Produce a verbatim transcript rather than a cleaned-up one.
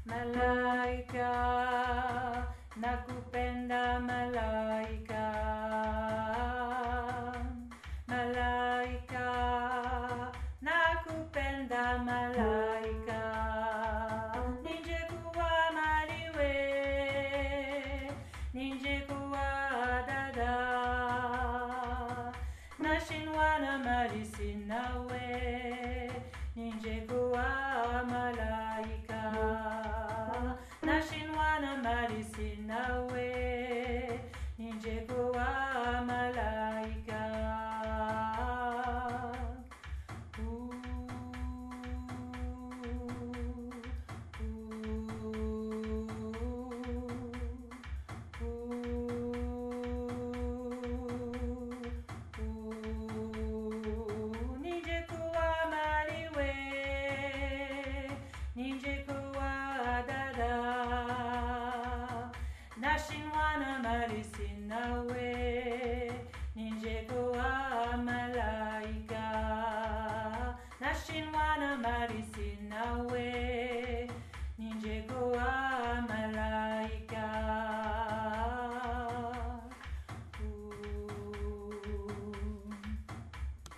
Malaika, nakupenda malaika. Malaika, nakupenda malaika. Ningekuwa maliwe, ningekuwa dada. Nashindwa na mali sinawe, ningekuwa malaika. Nashindwa na mali sinawe, ningekuwa malaika. Ooh, ooh, ooh. Ningekuwa maliwe, ningekuwa dada. Nashindwa na mali sinawe, ningekuwa malaika. Nashindwa na mali sinawe,